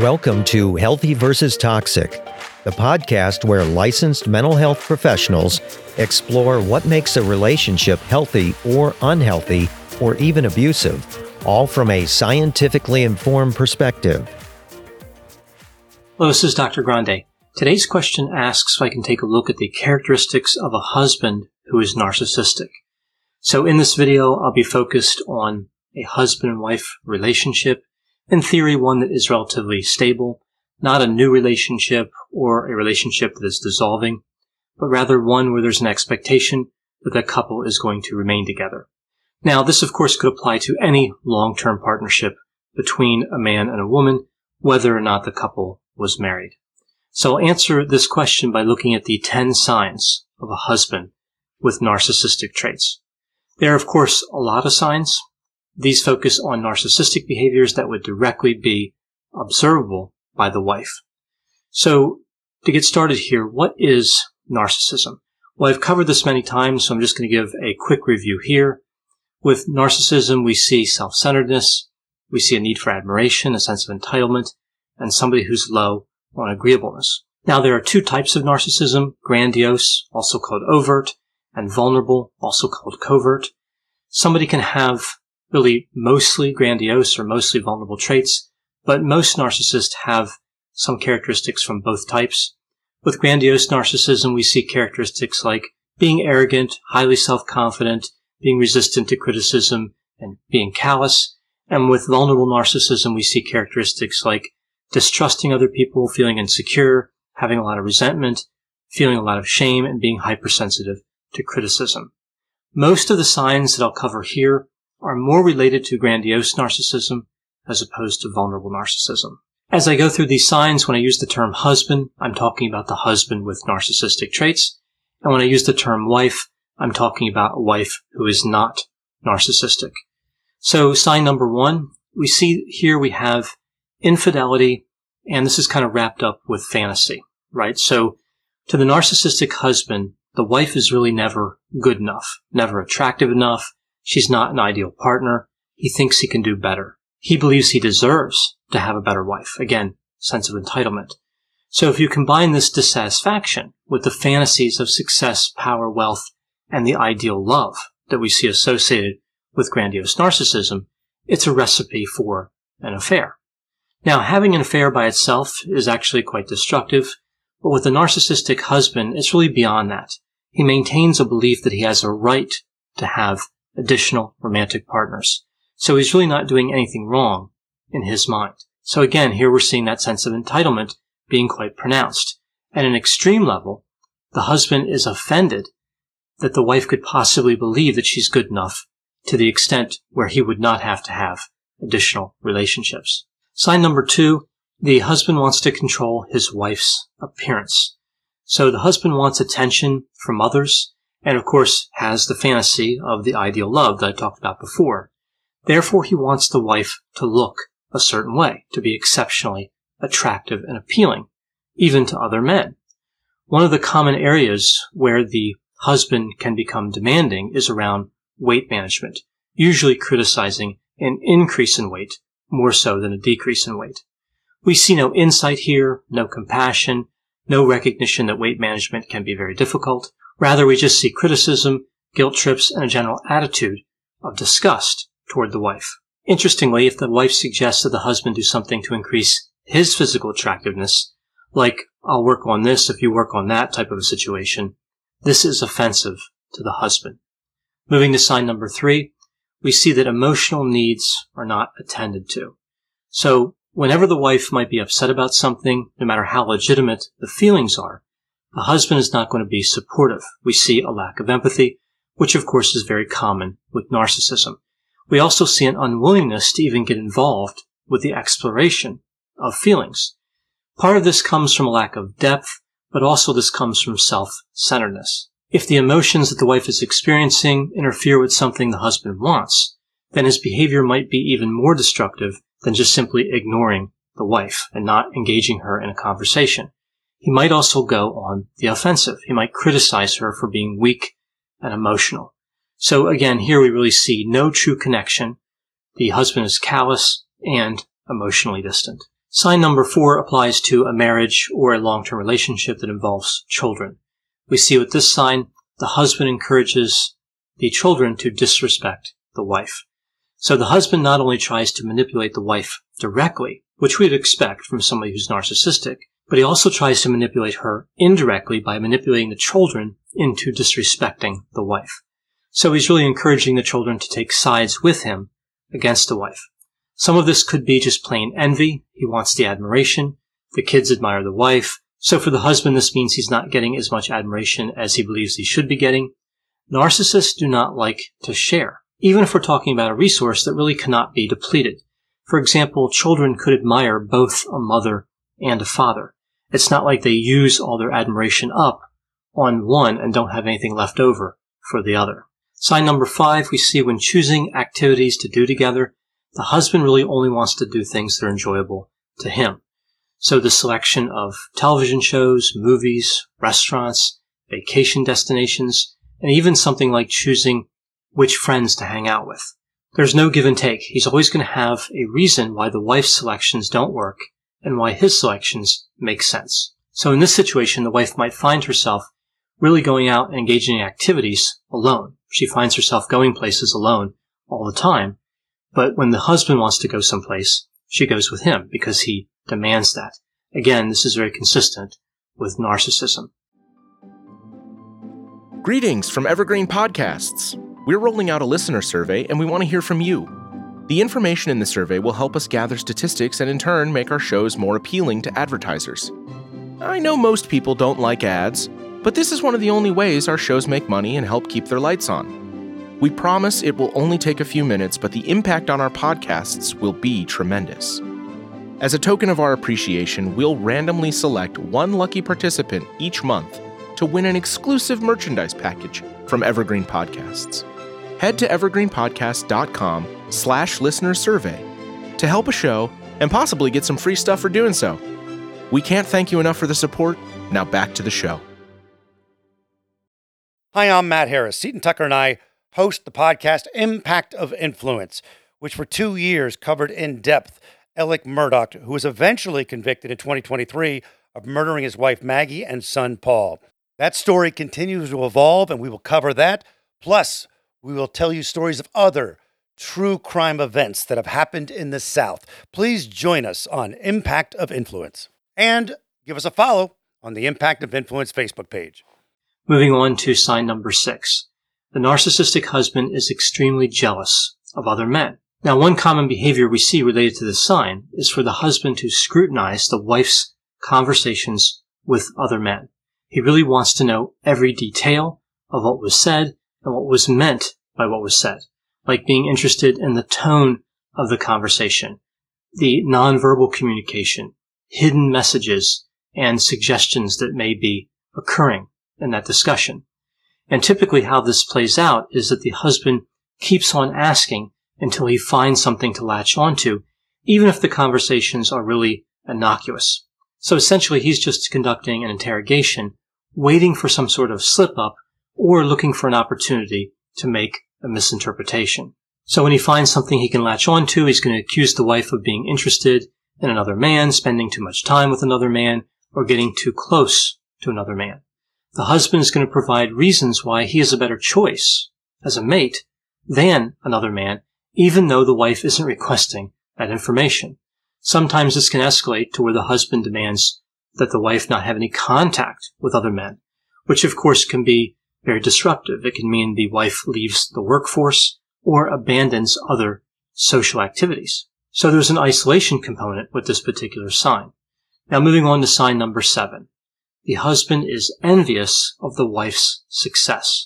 Welcome to Healthy versus Toxic, the podcast where licensed mental health professionals explore what makes a relationship healthy or unhealthy or even abusive, all from a scientifically informed perspective. Hello, this is Dr. Grande. Today's question asks if I can take a look at the characteristics of a husband who is narcissistic. So in this video, I'll be focused on a husband and wife relationship. In theory, one that is relatively stable, not a new relationship or a relationship that is dissolving, but rather one where there's an expectation that the couple is going to remain together. Now, this of course could apply to any long-term partnership between a man and a woman, whether or not the couple was married. So I'll answer this question by looking at the 10 signs of a husband with narcissistic traits. There are, of course, a lot of signs. These focus on narcissistic behaviors that would directly be observable by the wife. So to get started here, what is narcissism? Well, I've covered this many times, so I'm just going to give a quick review here. With narcissism, we see self-centeredness, we see a need for admiration, a sense of entitlement, and somebody who's low on agreeableness. Now, there are two types of narcissism, grandiose, also called overt, and vulnerable, also called covert. Somebody can have really mostly grandiose or mostly vulnerable traits, but most narcissists have some characteristics from both types. With grandiose narcissism, we see characteristics like being arrogant, highly self-confident, being resistant to criticism, and being callous. And with vulnerable narcissism, we see characteristics like distrusting other people, feeling insecure, having a lot of resentment, feeling a lot of shame, and being hypersensitive to criticism. Most of the signs that I'll cover here are more related to grandiose narcissism as opposed to vulnerable narcissism. As I go through these signs, when I use the term husband, I'm talking about the husband with narcissistic traits. And when I use the term wife, I'm talking about a wife who is not narcissistic. So sign number 1, we see here we have infidelity, and this is kind of wrapped up with fantasy, right? So to the narcissistic husband, the wife is really never good enough, never attractive enough. She's not an ideal partner. He thinks he can do better. He believes he deserves to have a better wife. Again, sense of entitlement. So if you combine this dissatisfaction with the fantasies of success, power, wealth, and the ideal love that we see associated with grandiose narcissism, it's a recipe for an affair. Now, having an affair by itself is actually quite destructive, but with a narcissistic husband, it's really beyond that. He maintains a belief that he has a right to have additional romantic partners. So he's really not doing anything wrong in his mind. So again, here we're seeing that sense of entitlement being quite pronounced. At an extreme level, the husband is offended that the wife could possibly believe that she's good enough to the extent where he would not have to have additional relationships. Sign number 2, the husband wants to control his wife's appearance. So the husband wants attention from others, and of course has the fantasy of the ideal love that I talked about before. Therefore, he wants the wife to look a certain way, to be exceptionally attractive and appealing, even to other men. One of the common areas where the husband can become demanding is around weight management, usually criticizing an increase in weight more so than a decrease in weight. We see no insight here, no compassion, no recognition that weight management can be very difficult. Rather, we just see criticism, guilt trips, and a general attitude of disgust toward the wife. Interestingly, if the wife suggests that the husband do something to increase his physical attractiveness, like, I'll work on this if you work on that type of a situation, this is offensive to the husband. Moving to sign number 3, we see that emotional needs are not attended to. So, whenever the wife might be upset about something, no matter how legitimate the feelings are, the husband is not going to be supportive. We see a lack of empathy, which of course is very common with narcissism. We also see an unwillingness to even get involved with the exploration of feelings. Part of this comes from a lack of depth, but also this comes from self-centeredness. If the emotions that the wife is experiencing interfere with something the husband wants, then his behavior might be even more destructive than just simply ignoring the wife and not engaging her in a conversation. He might also go on the offensive. He might criticize her for being weak and emotional. So again, here we really see no true connection. The husband is callous and emotionally distant. Sign number 4 applies to a marriage or a long-term relationship that involves children. We see with this sign, the husband encourages the children to disrespect the wife. So the husband not only tries to manipulate the wife directly, which we'd expect from somebody who's narcissistic, but he also tries to manipulate her indirectly by manipulating the children into disrespecting the wife. So he's really encouraging the children to take sides with him against the wife. Some of this could be just plain envy. He wants the admiration. The kids admire the wife. So for the husband, this means he's not getting as much admiration as he believes he should be getting. Narcissists do not like to share, even if we're talking about a resource that really cannot be depleted. For example, children could admire both a mother and a father. It's not like they use all their admiration up on one and don't have anything left over for the other. Sign number 5, we see when choosing activities to do together, the husband really only wants to do things that are enjoyable to him. So the selection of television shows, movies, restaurants, vacation destinations, and even something like choosing which friends to hang out with. There's no give and take. He's always going to have a reason why the wife's selections don't work and why his selections make sense. So in this situation, the wife might find herself really going out and engaging in activities alone. She finds herself going places alone all the time. But when the husband wants to go someplace, she goes with him because he demands that. Again, this is very consistent with narcissism. Greetings from Evergreen Podcasts. We're rolling out a listener survey and we want to hear from you. The information in the survey will help us gather statistics and in turn make our shows more appealing to advertisers. I know most people don't like ads, but this is one of the only ways our shows make money and help keep their lights on. We promise it will only take a few minutes, but the impact on our podcasts will be tremendous. As a token of our appreciation, we'll randomly select one lucky participant each month to win an exclusive merchandise package from Evergreen Podcasts. Head to evergreenpodcast.com/listenersurvey to help a show and possibly get some free stuff for doing so. We can't thank you enough for the support. Now back to the show. Hi, I'm Matt Harris. Seton Tucker and I host the podcast Impact of Influence, which for 2 years covered in depth Alec Murdaugh, who was eventually convicted in 2023 of murdering his wife Maggie and son Paul. That story continues to evolve, and we will cover that. Plus, we will tell you stories of other true crime events that have happened in the South. Please join us on Impact of Influence. And give us a follow on the Impact of Influence Facebook page. Moving on to sign number 6. The narcissistic husband is extremely jealous of other men. Now, one common behavior we see related to this sign is for the husband to scrutinize the wife's conversations with other men. He really wants to know every detail of what was said and what was meant by what was said, like being interested in the tone of the conversation, the nonverbal communication, hidden messages, and suggestions that may be occurring in that discussion. And typically how this plays out is that the husband keeps on asking until he finds something to latch onto, even if the conversations are really innocuous. So essentially he's just conducting an interrogation, waiting for some sort of slip-up or looking for an opportunity to make a misinterpretation. So when he finds something he can latch onto, he's going to accuse the wife of being interested in another man, spending too much time with another man, or getting too close to another man. The husband is going to provide reasons why he is a better choice as a mate than another man, even though the wife isn't requesting that information. Sometimes this can escalate to where the husband demands that the wife not have any contact with other men, which of course can be very disruptive. It can mean the wife leaves the workforce or abandons other social activities. So there's an isolation component with this particular sign. Now moving on to sign number 7. The husband is envious of the wife's success.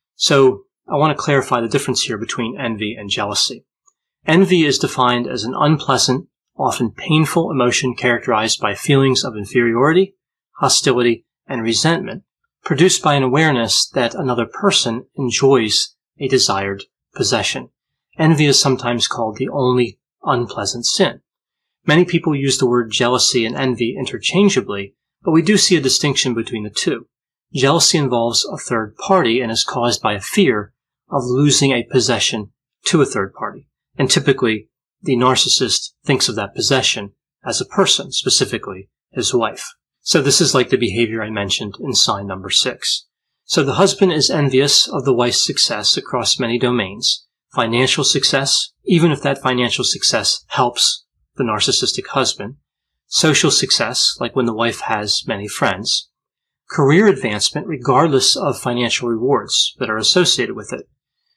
So I want to clarify the difference here between envy and jealousy. Envy is defined as an unpleasant, often painful emotion characterized by feelings of inferiority, hostility, and resentment, produced by an awareness that another person enjoys a desired possession. Envy is sometimes called the only unpleasant sin. Many people use the word jealousy and envy interchangeably, but we do see a distinction between the two. Jealousy involves a third party and is caused by a fear of losing a possession to a third party. And typically, the narcissist thinks of that possession as a person, specifically his wife. So this is like the behavior I mentioned in sign number 6. So the husband is envious of the wife's success across many domains. Financial success, even if that financial success helps the narcissistic husband. Social success, like when the wife has many friends. Career advancement, regardless of financial rewards that are associated with it.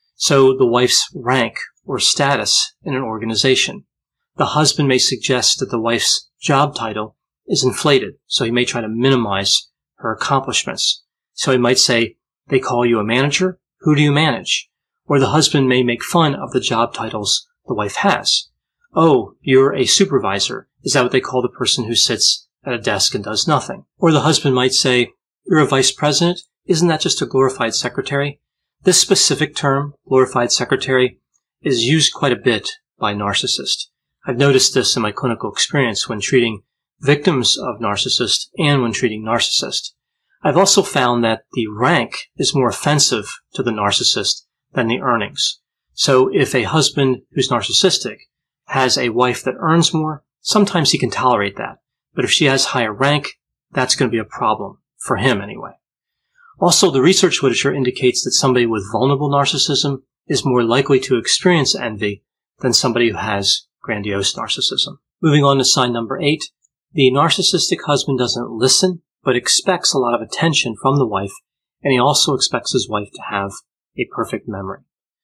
So the wife's rank or status in an organization. The husband may suggest that the wife's job title is inflated, so he may try to minimize her accomplishments. So he might say, they call you a manager? Who do you manage? Or the husband may make fun of the job titles the wife has. Oh, you're a supervisor. Is that what they call the person who sits at a desk and does nothing? Or the husband might say, you're a vice president? Isn't that just a glorified secretary? This specific term, glorified secretary, is used quite a bit by narcissists. I've noticed this in my clinical experience when treating victims of narcissists and when treating narcissists. I've also found that the rank is more offensive to the narcissist than the earnings. So if a husband who's narcissistic has a wife that earns more, sometimes he can tolerate that. But if she has higher rank, that's going to be a problem, for him anyway. Also, the research literature indicates that somebody with vulnerable narcissism is more likely to experience envy than somebody who has grandiose narcissism. Moving on to sign number 8, the narcissistic husband doesn't listen, but expects a lot of attention from the wife, and he also expects his wife to have a perfect memory.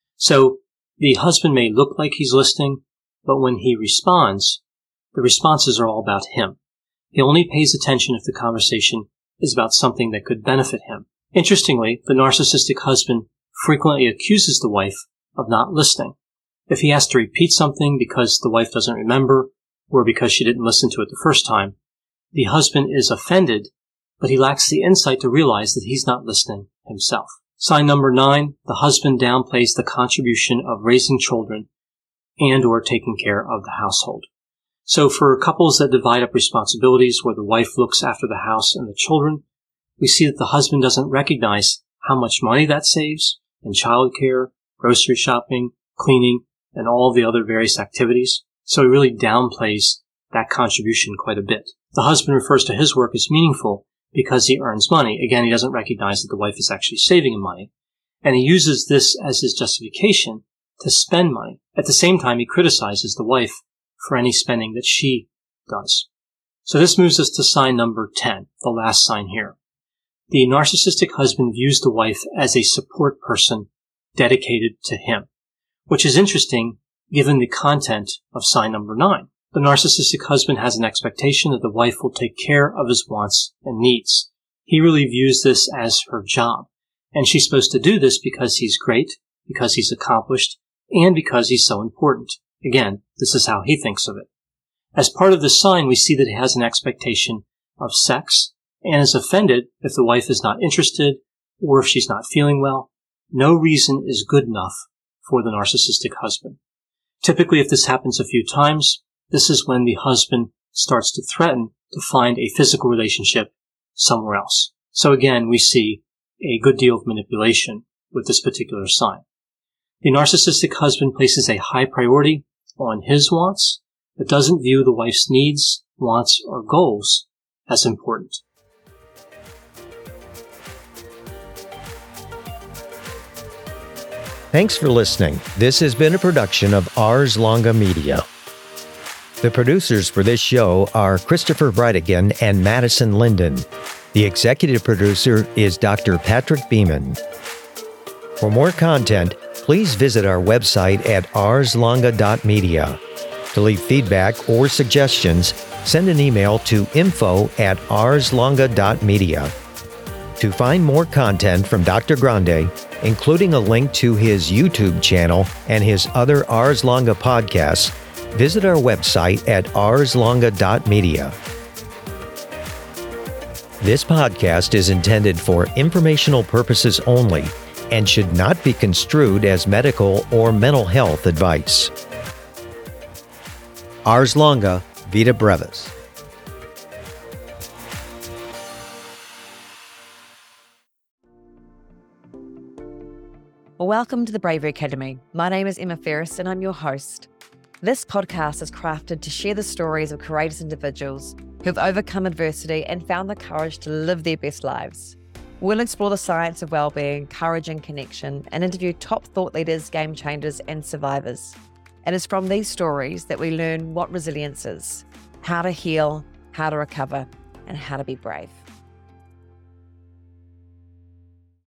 So the husband may look like he's listening, but when he responds, the responses are all about him. He only pays attention if the conversation is about something that could benefit him. Interestingly, the narcissistic husband frequently accuses the wife of not listening. If he has to repeat something because the wife doesn't remember or because she didn't listen to it the first time, the husband is offended, but he lacks the insight to realize that he's not listening himself. Sign number 9, the husband downplays the contribution of raising children and or taking care of the household. So for couples that divide up responsibilities where the wife looks after the house and the children, we see that the husband doesn't recognize how much money that saves in childcare, grocery shopping, cleaning, and all the other various activities. So he really downplays that contribution quite a bit. The husband refers to his work as meaningful because he earns money. Again, he doesn't recognize that the wife is actually saving him money. And he uses this as his justification to spend money. At the same time, he criticizes the wife for any spending that she does. So this moves us to sign number 10, the last sign here. The narcissistic husband views the wife as a support person dedicated to him, which is interesting given the content of sign number 9. The narcissistic husband has an expectation that the wife will take care of his wants and needs. He really views this as her job, and she's supposed to do this because he's great, because he's accomplished, and because he's so important. Again, this is how he thinks of it. As part of this sign, we see that he has an expectation of sex and is offended if the wife is not interested or if she's not feeling well. No reason is good enough for the narcissistic husband. Typically, if this happens a few times, this is when the husband starts to threaten to find a physical relationship somewhere else. So again, we see a good deal of manipulation with this particular sign. The narcissistic husband places a high priority on his wants, but doesn't view the wife's needs, wants, or goals as important. Thanks for listening. This has been a production of Ars Longa Media. The producers for this show are Christopher Breitigan and Madison Linden. The executive producer is Dr. Patrick Beeman. For more content, please visit our website at arslonga.media. To leave feedback or suggestions, send an email to info@arslonga.media. To find more content from Dr. Grande, including a link to his YouTube channel and his other Ars Longa podcasts, visit our website at arslonga.media. This podcast is intended for informational purposes only and should not be construed as medical or mental health advice. Ars Longa, Vita Brevis. Welcome to the Bravery Academy. My name is Emma Ferris and I'm your host. This podcast is crafted to share the stories of courageous individuals who have overcome adversity and found the courage to live their best lives. We'll explore the science of well-being, courage and connection, and interview top thought leaders, game changers, and survivors. It is from these stories that we learn what resilience is, how to heal, how to recover, and how to be brave.